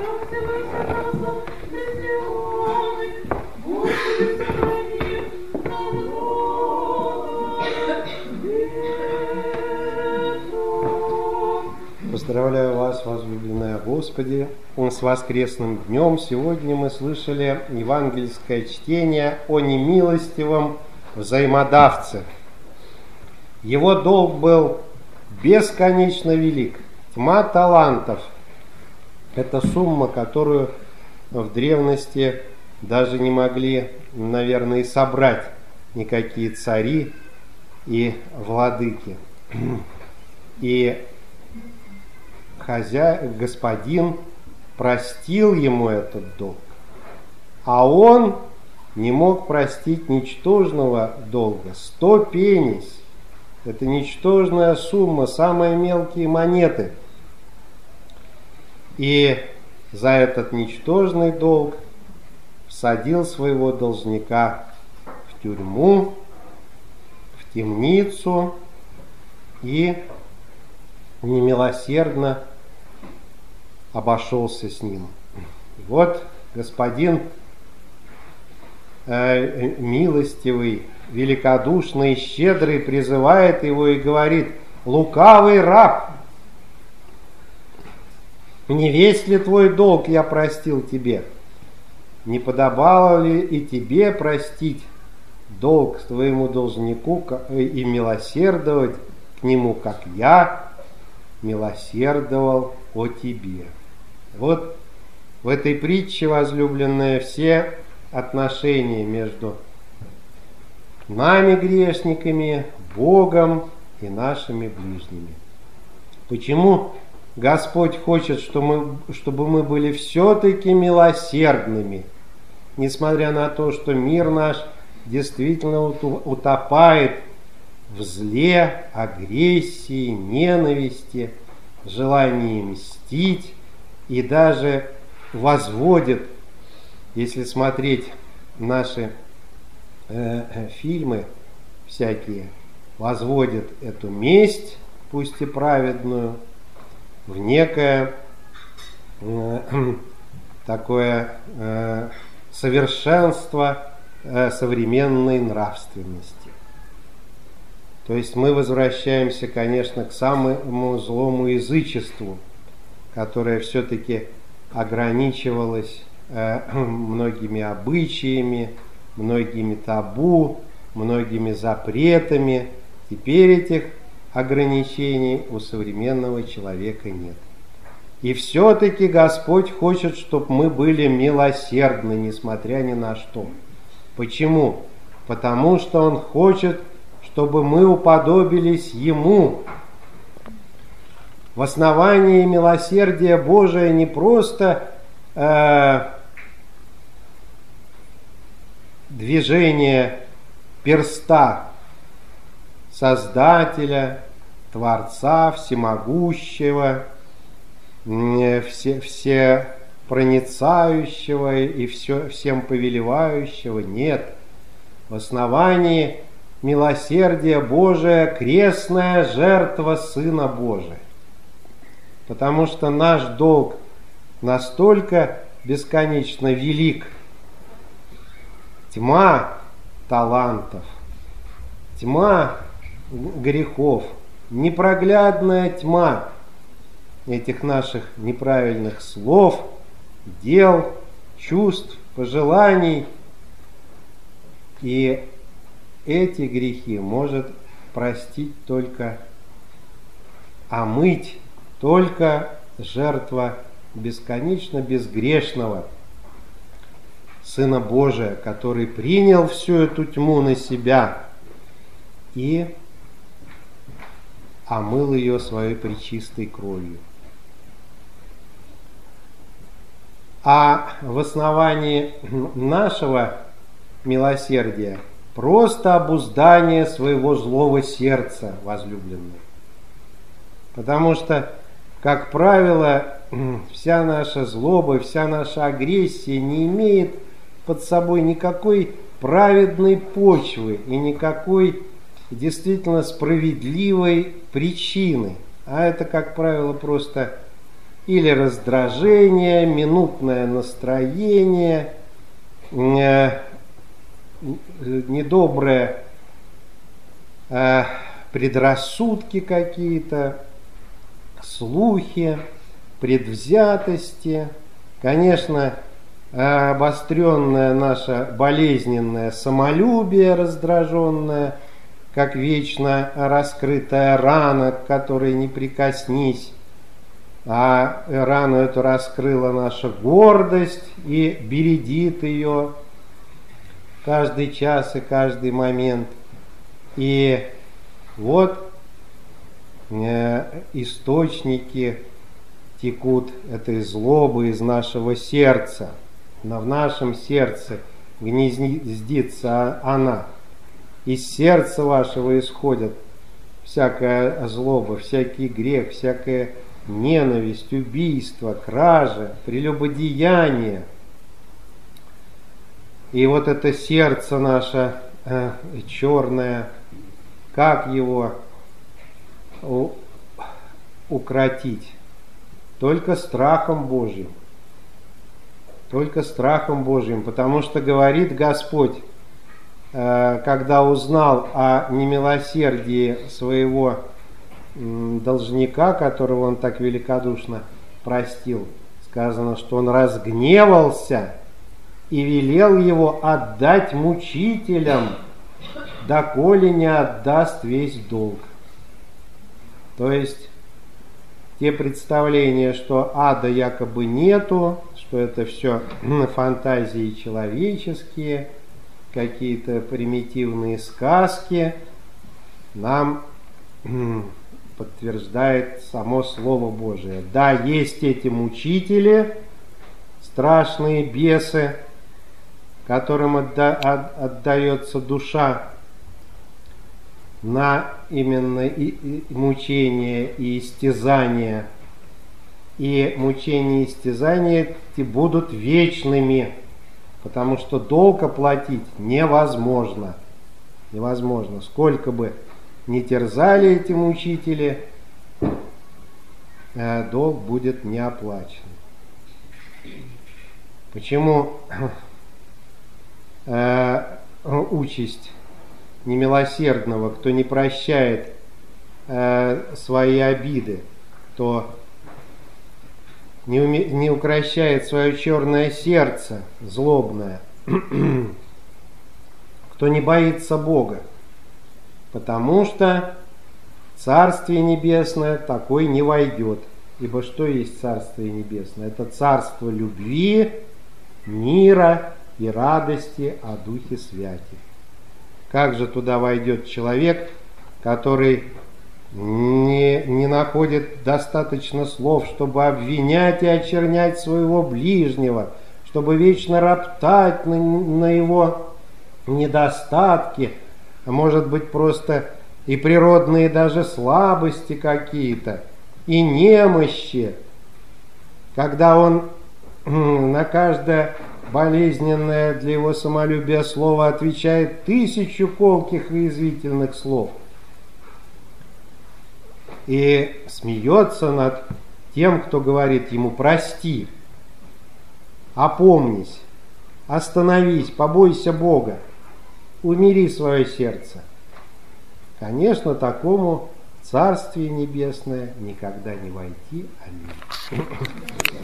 Поздравляю вас, возлюбленные Господи, с воскресным днем. Сегодня мы слышали евангельское чтение о немилостивом взаимодавце. Его долг был бесконечно велик. Тьма талантов – это сумма, которую в древности даже не могли, наверное, и собрать никакие цари и владыки. И господин простил ему этот долг, а он не мог простить ничтожного долга. 100 пенис – это ничтожная сумма, самые мелкие монеты. И за этот ничтожный долг всадил своего должника в тюрьму, в темницу и немилосердно обошелся с ним. Вот господин милостивый, великодушный, щедрый призывает его и говорит: лукавый раб, не весь ли твой долг я простил тебе? Не подобало ли и тебе простить долг твоему должнику и милосердовать к нему, как я милосердовал о тебе? Вот в этой притче, возлюбленные, все отношения между нами, грешниками, Богом и нашими ближними. Почему Господь хочет, чтобы мы были все-таки милосердными, несмотря на то, что мир наш действительно утопает в зле, агрессии, ненависти, желании мстить, и даже возводит, если смотреть наши фильмы всякие, возводит эту месть, пусть и праведную, в некое такое совершенство современной нравственности. То есть мы возвращаемся, конечно, к самому злому язычеству, которое все-таки ограничивалось многими обычаями, многими табу, многими запретами. Теперь этих ограничений у современного человека нет. И все-таки Господь хочет, чтобы мы были милосердны, несмотря ни на что. Почему? Потому что Он хочет, чтобы мы уподобились Ему. В основании милосердия Божия не просто движение перста Создателя, Творца, Всемогущего, всепроницающего и всем повелевающего. Нет. В основании милосердия Божия крестная жертва Сына Божия. Потому что наш долг настолько бесконечно велик. Тьма талантов, тьма грехов, непроглядная тьма этих наших неправильных слов, дел, чувств, пожеланий. И эти грехи может простить только, омыть только жертва бесконечно безгрешного Сына Божия, который принял всю эту тьму на себя и омыл ее своей пречистой кровью. А в основании нашего милосердия просто обуздание своего злого сердца, возлюбленные. Потому что, как правило, вся наша злоба, вся наша агрессия не имеет под собой никакой праведной почвы и никакой действительно справедливой причины. А это, как правило, просто или раздражение, минутное настроение, недобрые предрассудки какие-то, слухи, предвзятости, конечно, обостренное наше болезненное самолюбие раздраженное, как вечно раскрытая рана, к которой не прикоснись, а рану эту раскрыла наша гордость и бередит ее каждый час и каждый момент. И вот источники текут этой злобы из нашего сердца. Но в нашем сердце гнездится она. Из сердца вашего исходит всякая злоба, всякий грех, всякая ненависть, убийство, кража, прелюбодеяние. И вот это сердце наше черное, как его укротить? Только страхом Божьим. Только страхом Божьим. Потому что говорит Господь, когда узнал о немилосердии своего должника, которого он так великодушно простил, сказано, что он разгневался и велел его отдать мучителям, доколе не отдаст весь долг. То есть те представления, что ада якобы нету, что это все фантазии человеческие, какие-то примитивные сказки, нам подтверждает само Слово Божие. Да, есть эти мучители, страшные бесы, которым отдается душа на именно и мучения и истязания. И мучения и истязания эти будут вечными, потому что долг оплатить невозможно. Невозможно. Сколько бы ни терзали эти мучители, долг будет не оплачен. Почему участь немилосердного, кто не прощает свои обиды, кто не укрощает свое черное сердце злобное, кто не боится Бога, потому что Царствие Небесное такой не войдет. Ибо что есть Царствие Небесное? Это царство любви, мира и радости о Духе Святих. Как же туда войдет человек, который не находит достаточно слов, чтобы обвинять и очернять своего ближнего, чтобы вечно роптать на его недостатки, а может быть просто и природные даже слабости какие-то, и немощи, когда он на каждое болезненное для его самолюбия слово отвечает 1000 колких и язвительных слов. И смеется над тем, кто говорит ему: прости, опомнись, остановись, побойся Бога, умири свое сердце. Конечно, такому Царствие Небесное никогда не войти. Аминь.